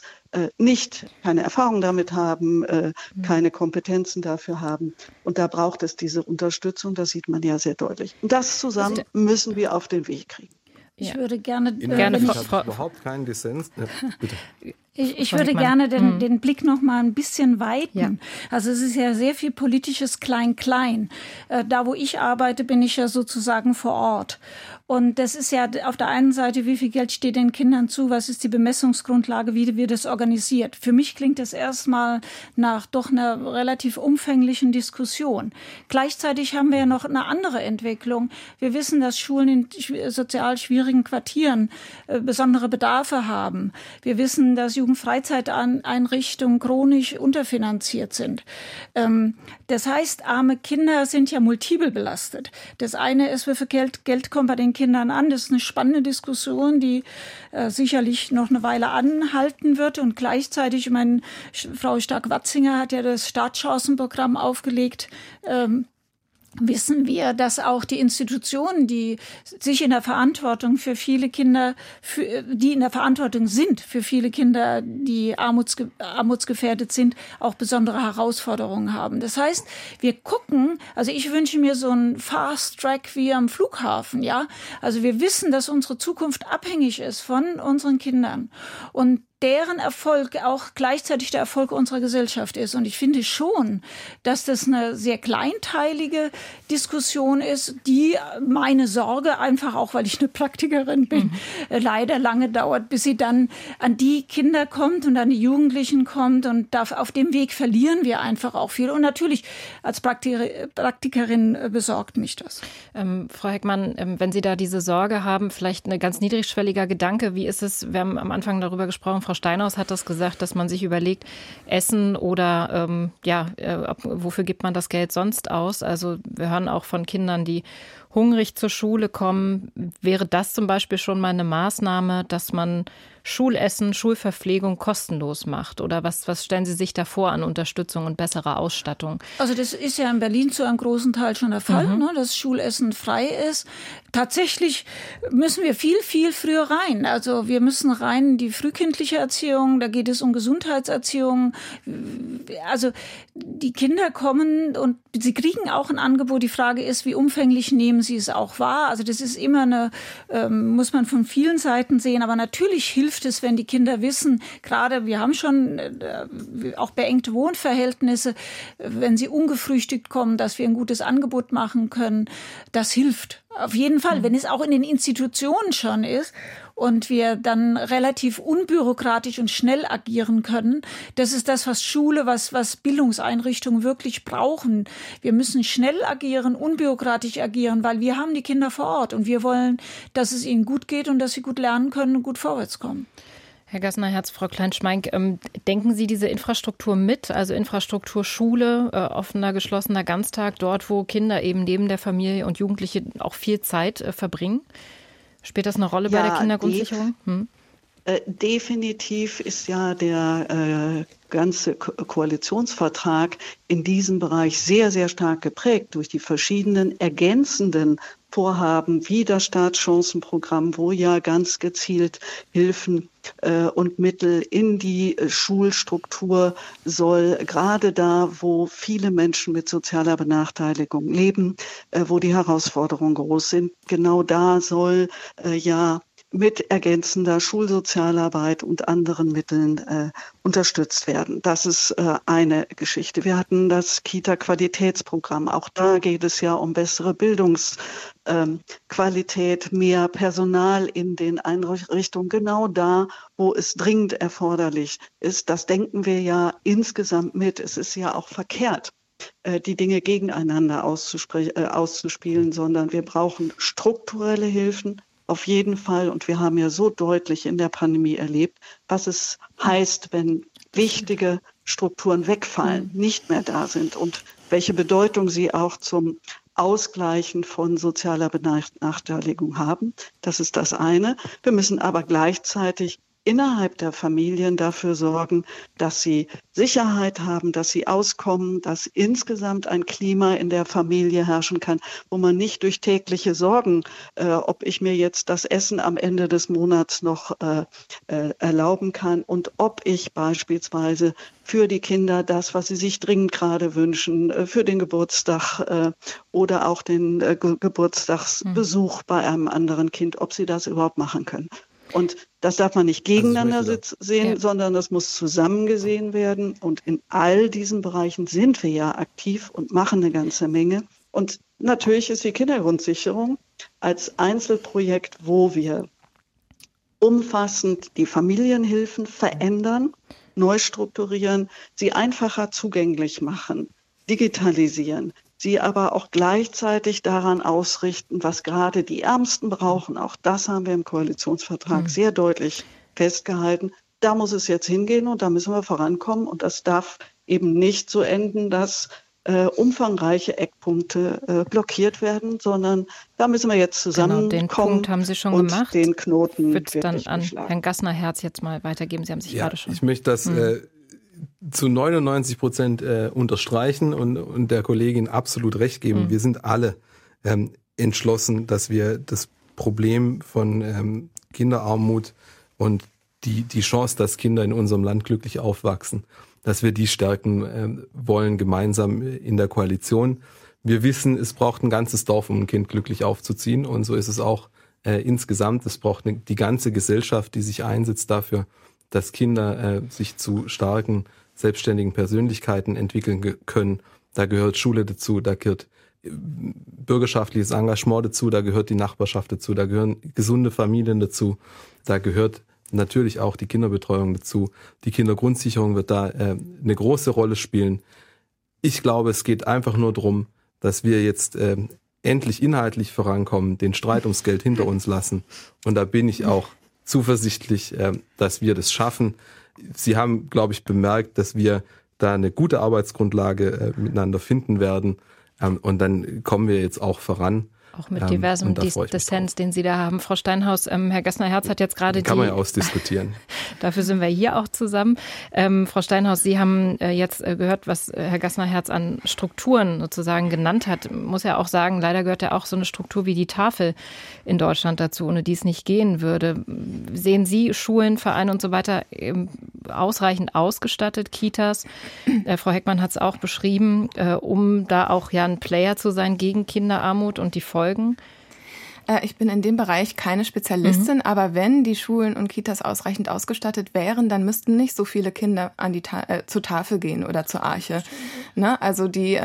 keine Erfahrung damit haben, keine Kompetenzen dafür haben. Und da braucht es diese Unterstützung, das sieht man ja sehr deutlich. Und das zusammen müssen wir auf den Weg kriegen. Ich würde gerne überhaupt keinen Dissens. Bitte. Ich würde gerne den Blick noch mal ein bisschen weiten. Ja. Also es ist ja sehr viel politisches Klein-Klein. Da, wo ich arbeite, bin ich ja sozusagen vor Ort. Und das ist ja auf der einen Seite, wie viel Geld steht den Kindern zu? Was ist die Bemessungsgrundlage? Wie wird das organisiert? Für mich klingt das erstmal nach doch einer relativ umfänglichen Diskussion. Gleichzeitig haben wir ja noch eine andere Entwicklung. Wir wissen, dass Schulen in sozial schwierigen Quartieren besondere Bedarfe haben. Wir wissen, dass Jugendfreizeiteinrichtungen chronisch unterfinanziert sind. Das heißt, arme Kinder sind ja multiple belastet. Das eine ist, wie viel Geld kommt bei den Kindern an? Das ist eine spannende Diskussion, die sicherlich noch eine Weile anhalten wird. Und gleichzeitig, Frau Stark-Watzinger hat ja das Startchancenprogramm aufgelegt. Wissen wir, dass auch die Institutionen, die sich in der Verantwortung für viele Kinder, die in der Verantwortung sind für viele Kinder, die armutsgefährdet sind, auch besondere Herausforderungen haben. Das heißt, wir gucken, also ich wünsche mir so einen Fast Track wie am Flughafen, ja. Also wir wissen, dass unsere Zukunft abhängig ist von unseren Kindern und deren Erfolg auch gleichzeitig der Erfolg unserer Gesellschaft ist. Und ich finde schon, dass das eine sehr kleinteilige Diskussion ist, die meine Sorge, einfach auch, weil ich eine Praktikerin bin, leider lange dauert, bis sie dann an die Kinder kommt und an die Jugendlichen kommt. Und auf dem Weg verlieren wir einfach auch viel. Und natürlich, als Praktikerin besorgt mich das. Frau Heckmann, wenn Sie da diese Sorge haben, vielleicht ein ganz niedrigschwelliger Gedanke, wie ist es, wir haben am Anfang darüber gesprochen, Frau Steinhaus hat das gesagt, dass man sich überlegt, Essen oder wofür gibt man das Geld sonst aus? Also wir hören auch von Kindern, die hungrig zur Schule kommen. Wäre das zum Beispiel schon mal eine Maßnahme, dass man Schulessen, Schulverpflegung kostenlos macht? Oder was stellen Sie sich da vor an Unterstützung und besserer Ausstattung? Also das ist ja in Berlin zu einem großen Teil schon der Fall, dass Schulessen frei ist. Tatsächlich müssen wir viel, viel früher rein. Also wir müssen rein in die frühkindliche Erziehung, da geht es um Gesundheitserziehung. Also die Kinder kommen und sie kriegen auch ein Angebot. Die Frage ist, wie umfänglich nehmen sie es auch wahr? Also das ist immer muss man von vielen Seiten sehen. Aber natürlich hilft es, wenn die Kinder wissen, gerade wir haben schon auch beengte Wohnverhältnisse, wenn sie ungefrühstückt kommen, dass wir ein gutes Angebot machen können. Das hilft. Auf jeden Fall, wenn es auch in den Institutionen schon ist und wir dann relativ unbürokratisch und schnell agieren können. Das ist das, was Schule, was Bildungseinrichtungen wirklich brauchen. Wir müssen schnell agieren, unbürokratisch agieren, weil wir haben die Kinder vor Ort und wir wollen, dass es ihnen gut geht und dass sie gut lernen können und gut vorwärts kommen. Herr Gassner-Herz, Frau Klein-Schmeink, denken Sie diese Infrastruktur mit, also Infrastruktur Schule, offener, geschlossener Ganztag, dort, wo Kinder eben neben der Familie und Jugendliche auch viel Zeit verbringen? Spielt das eine Rolle bei der Kindergrundsicherung? Definitiv ist ja der ganze Koalitionsvertrag in diesem Bereich sehr, sehr stark geprägt durch die verschiedenen ergänzenden Vorhaben wie das Startchancenprogramm, wo ja ganz gezielt Hilfen und Mittel in die Schulstruktur soll, gerade da, wo viele Menschen mit sozialer Benachteiligung leben, wo die Herausforderungen groß sind. Genau da soll mit ergänzender Schulsozialarbeit und anderen Mitteln unterstützt werden. Das ist eine Geschichte. Wir hatten das Kita-Qualitätsprogramm. Auch da geht es ja um bessere Bildungsqualität, mehr Personal in den Einrichtungen, genau da, wo es dringend erforderlich ist. Das denken wir ja insgesamt mit. Es ist ja auch verkehrt, die Dinge gegeneinander auszuspielen, sondern wir brauchen strukturelle Hilfen, auf jeden Fall. Und wir haben ja so deutlich in der Pandemie erlebt, was es heißt, wenn wichtige Strukturen wegfallen, nicht mehr da sind und welche Bedeutung sie auch zum Ausgleichen von sozialer Benachteiligung haben. Das ist das eine. Wir müssen aber gleichzeitig innerhalb der Familien dafür sorgen, dass sie Sicherheit haben, dass sie auskommen, dass insgesamt ein Klima in der Familie herrschen kann, wo man nicht durch tägliche Sorgen, ob ich mir jetzt das Essen am Ende des Monats noch erlauben kann und ob ich beispielsweise für die Kinder das, was sie sich dringend gerade wünschen, für den Geburtstag oder auch den Geburtstagsbesuch bei einem anderen Kind, ob sie das überhaupt machen können. Und das darf man nicht gegeneinander sehen, sondern das muss zusammen gesehen werden. Und in all diesen Bereichen sind wir ja aktiv und machen eine ganze Menge. Und natürlich ist die Kindergrundsicherung als Einzelprojekt, wo wir umfassend die Familienhilfen verändern, neu strukturieren, sie einfacher zugänglich machen, digitalisieren, sie aber auch gleichzeitig daran ausrichten, was gerade die Ärmsten brauchen. Auch das haben wir im Koalitionsvertrag sehr deutlich festgehalten. Da muss es jetzt hingehen und da müssen wir vorankommen. Und das darf eben nicht so enden, dass umfangreiche Eckpunkte blockiert werden, sondern da müssen wir jetzt zusammenkommen. Genau, den Punkt haben Sie schon gemacht. Den Knoten wird es dann an Herrn Gassner-Herz jetzt mal weitergeben. Sie haben sich gerade schon... Ich möchte das zu 99% unterstreichen und der Kollegin absolut recht geben. Wir sind alle entschlossen, dass wir das Problem von Kinderarmut und die Chance, dass Kinder in unserem Land glücklich aufwachsen, dass wir die stärken wollen, gemeinsam in der Koalition. Wir wissen, es braucht ein ganzes Dorf, um ein Kind glücklich aufzuziehen. Und so ist es auch insgesamt. Es braucht die ganze Gesellschaft, die sich einsetzt dafür, dass Kinder sich zu starken, selbstständigen Persönlichkeiten entwickeln können. Da gehört Schule dazu, da gehört bürgerschaftliches Engagement dazu, da gehört die Nachbarschaft dazu, da gehören gesunde Familien dazu, da gehört natürlich auch die Kinderbetreuung dazu. Die Kindergrundsicherung wird da eine große Rolle spielen. Ich glaube, es geht einfach nur darum, dass wir jetzt endlich inhaltlich vorankommen, den Streit ums Geld hinter uns lassen. Und da bin ich auch zuversichtlich, dass wir das schaffen. Sie haben, glaube ich, bemerkt, dass wir da eine gute Arbeitsgrundlage miteinander finden werden. Und dann kommen wir jetzt auch voran. Auch mit diversem Dissens, den Sie da haben. Frau Steinhaus, Herr Gassner-Herz hat jetzt gerade kann man ja ausdiskutieren. Dafür sind wir hier auch zusammen. Frau Steinhaus, Sie haben jetzt gehört, was Herr Gassner-Herz an Strukturen sozusagen genannt hat. Muss ja auch sagen, leider gehört ja auch so eine Struktur wie die Tafel in Deutschland dazu, ohne die es nicht gehen würde. Sehen Sie Schulen, Vereine und so weiter ausreichend ausgestattet, Kitas? Frau Heckmann hat es auch beschrieben, um da auch ja ein Player zu sein gegen Kinderarmut und die Folgen. Ich bin in dem Bereich keine Spezialistin, aber wenn die Schulen und Kitas ausreichend ausgestattet wären, dann müssten nicht so viele Kinder an die zur Tafel gehen oder zur Arche. Ne? Also die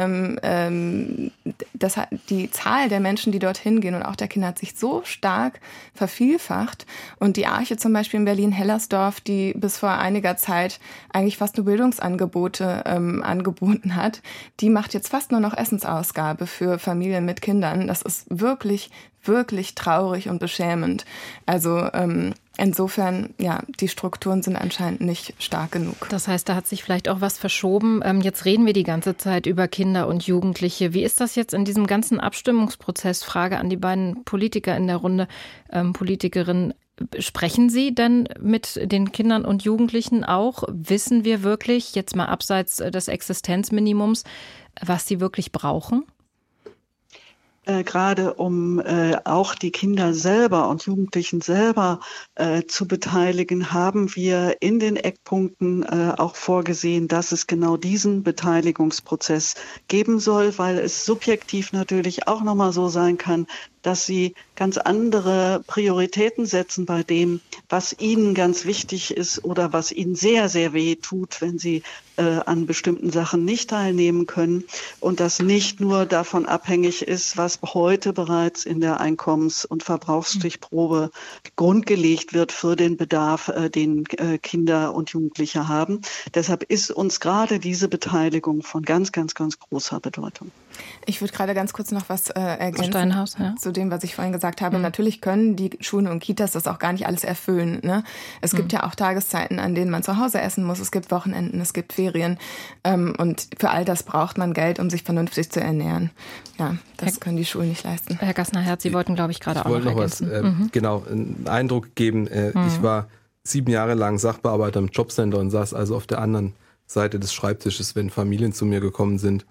Zahl der Menschen, die dorthin gehen und auch der Kinder hat sich so stark vervielfacht. Und die Arche zum Beispiel in Berlin-Hellersdorf, die bis vor einiger Zeit eigentlich fast nur Bildungsangebote angeboten hat, die macht jetzt fast nur noch Essensausgabe für Familien mit Kindern. Das ist wirklich traurig und beschämend. Also insofern, ja, die Strukturen sind anscheinend nicht stark genug. Das heißt, da hat sich vielleicht auch was verschoben. Jetzt reden wir die ganze Zeit über Kinder und Jugendliche. Wie ist das jetzt in diesem ganzen Abstimmungsprozess? Frage an die beiden Politiker in der Runde, Politikerinnen. Sprechen Sie denn mit den Kindern und Jugendlichen auch? Wissen wir wirklich, jetzt mal abseits des Existenzminimums, was sie wirklich brauchen? Gerade um auch die Kinder selber und Jugendlichen selber zu beteiligen, haben wir in den Eckpunkten auch vorgesehen, dass es genau diesen Beteiligungsprozess geben soll, weil es subjektiv natürlich auch nochmal so sein kann, dass sie ganz andere Prioritäten setzen bei dem, was ihnen ganz wichtig ist oder was ihnen sehr, sehr weh tut, wenn sie an bestimmten Sachen nicht teilnehmen können und das nicht nur davon abhängig ist, was heute bereits in der Einkommens- und Verbrauchsstichprobe grundgelegt wird für den Bedarf, den Kinder und Jugendliche haben. Deshalb ist uns gerade diese Beteiligung von ganz, ganz, ganz großer Bedeutung. Ich würde gerade ganz kurz noch was ergänzen Steinhaus, ja. Zu dem, was ich vorhin gesagt habe. Natürlich können die Schulen und Kitas das auch gar nicht alles erfüllen. Ne? Es gibt ja auch Tageszeiten, an denen man zu Hause essen muss. Es gibt Wochenenden, es gibt Ferien. Und für all das braucht man Geld, um sich vernünftig zu ernähren. Ja, das können die Schulen nicht leisten. Herr Gassner-Herz, Sie wollten, glaube ich, gerade auch noch ergänzen. Genau, einen Eindruck geben. Ich war 7 Jahre lang Sachbearbeiter im Jobcenter und saß also auf der anderen Seite des Schreibtisches, wenn Familien zu mir gekommen sind,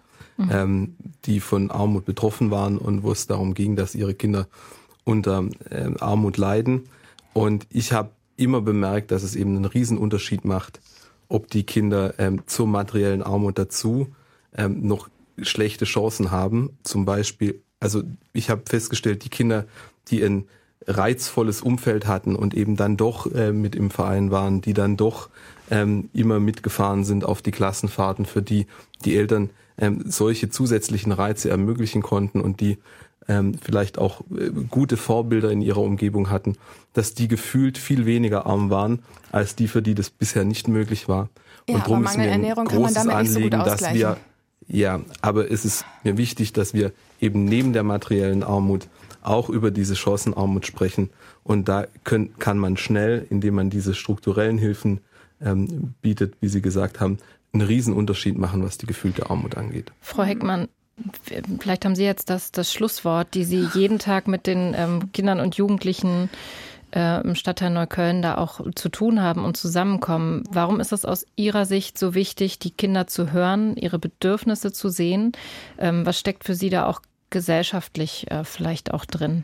die von Armut betroffen waren und wo es darum ging, dass ihre Kinder unter Armut leiden. Und ich habe immer bemerkt, dass es eben einen Riesenunterschied macht, ob die Kinder zur materiellen Armut dazu noch schlechte Chancen haben. Zum Beispiel, also ich habe festgestellt, die Kinder, die ein reizvolles Umfeld hatten und eben dann doch mit im Verein waren, die dann doch immer mitgefahren sind auf die Klassenfahrten, für die Eltern solche zusätzlichen Reize ermöglichen konnten und die vielleicht auch gute Vorbilder in ihrer Umgebung hatten, dass die gefühlt viel weniger arm waren, als die, für die das bisher nicht möglich war. Ja, und darum ist mir ein großes Anliegen, dass wir, aber es ist mir wichtig, dass wir eben neben der materiellen Armut auch über diese Chancenarmut sprechen. Und da kann man schnell, indem man diese strukturellen Hilfen bietet, wie Sie gesagt haben, einen Riesenunterschied machen, was die gefühlte Armut angeht. Frau Heckmann, vielleicht haben Sie jetzt das Schlusswort, die Sie jeden Tag mit den Kindern und Jugendlichen im Stadtteil Neukölln da auch zu tun haben und zusammenkommen. Warum ist es aus Ihrer Sicht so wichtig, die Kinder zu hören, ihre Bedürfnisse zu sehen? Was steckt für Sie da auch gesellschaftlich vielleicht auch drin?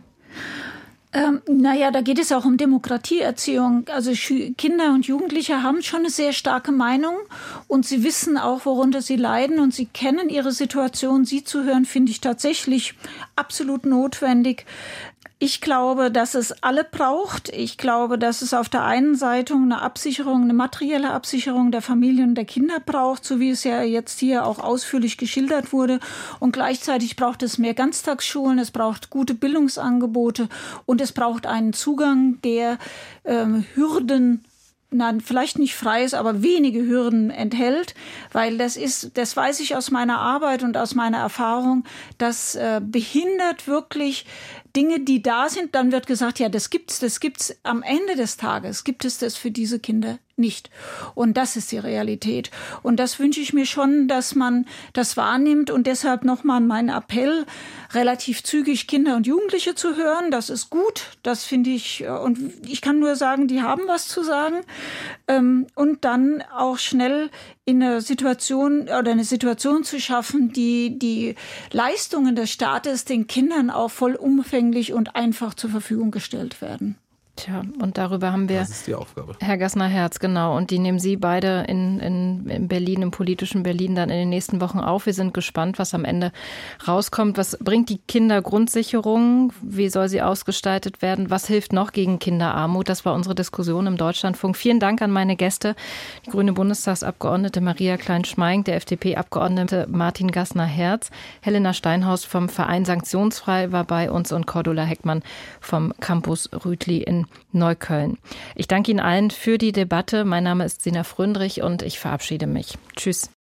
Da geht es auch um Demokratieerziehung. Also Kinder und Jugendliche haben schon eine sehr starke Meinung und sie wissen auch, worunter sie leiden und sie kennen ihre Situation. Sie zu hören, finde ich tatsächlich absolut notwendig. Ich glaube, dass es alle braucht. Ich glaube, dass es auf der einen Seite eine Absicherung, eine materielle Absicherung der Familien und der Kinder braucht, so wie es ja jetzt hier auch ausführlich geschildert wurde. Und gleichzeitig braucht es mehr Ganztagsschulen, es braucht gute Bildungsangebote und es braucht einen Zugang, der Hürden, vielleicht nicht frei ist, aber wenige Hürden enthält, weil das weiß ich aus meiner Arbeit und aus meiner Erfahrung, das behindert wirklich Dinge, die da sind. Dann wird gesagt, ja, das gibt's. Am Ende des Tages gibt es das für diese Kinder nicht. Und das ist die Realität. Und das wünsche ich mir schon, dass man das wahrnimmt. Und deshalb nochmal mein Appell, relativ zügig Kinder und Jugendliche zu hören. Das ist gut. Das finde ich. Und ich kann nur sagen, die haben was zu sagen. Und dann auch schnell in eine Situation zu schaffen, die Leistungen des Staates den Kindern auch vollumfänglich und einfach zur Verfügung gestellt werden. Tja, und darüber haben wir, das ist die Aufgabe. Herr Gassner-Herz, genau. Und die nehmen Sie beide in Berlin, im politischen Berlin, dann in den nächsten Wochen auf. Wir sind gespannt, was am Ende rauskommt. Was bringt die Kindergrundsicherung? Wie soll sie ausgestaltet werden? Was hilft noch gegen Kinderarmut? Das war unsere Diskussion im Deutschlandfunk. Vielen Dank an meine Gäste. Die grüne Bundestagsabgeordnete Maria Klein-Schmeink, der FDP-Abgeordnete Martin Gassner-Herz, Helena Steinhaus vom Verein Sanktionsfrei war bei uns und Cordula Heckmann vom Campus Rütli in Neukölln. Ich danke Ihnen allen für die Debatte. Mein Name ist Sina Fröndrich und ich verabschiede mich. Tschüss.